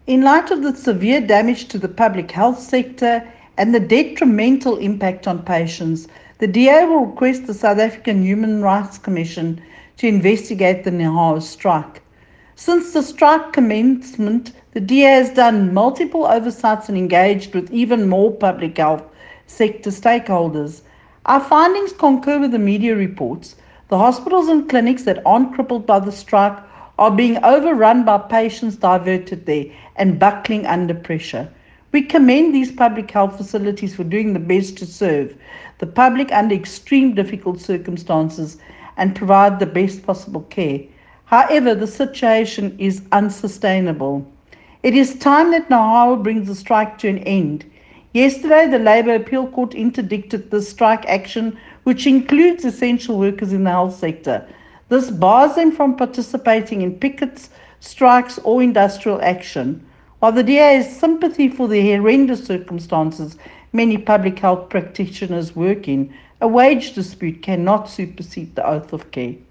In light of the severe damage to the public health sector and the detrimental impact on patients, the DA will request the South African Human Rights Commission to investigate the NEHAWU strike. Since the strike commencement, the DA has done multiple oversights and engaged with even more public health sector stakeholders. Our findings concur with the media reports. The hospitals and clinics that aren't crippled by the strike are being overrun by patients diverted there and buckling under pressure. We commend these public health facilities for doing the best to serve the public under extreme difficult circumstances and provide the best possible care. However, the situation is unsustainable. It is time that NEHAWU brings the strike to an end. Yesterday, the Labour Appeal Court interdicted the strike action, which includes essential workers in the health sector. This bars them from participating in pickets, strikes, or industrial action. While the DA has sympathy for the horrendous circumstances many public health practitioners work in, a wage dispute cannot supersede the oath of care.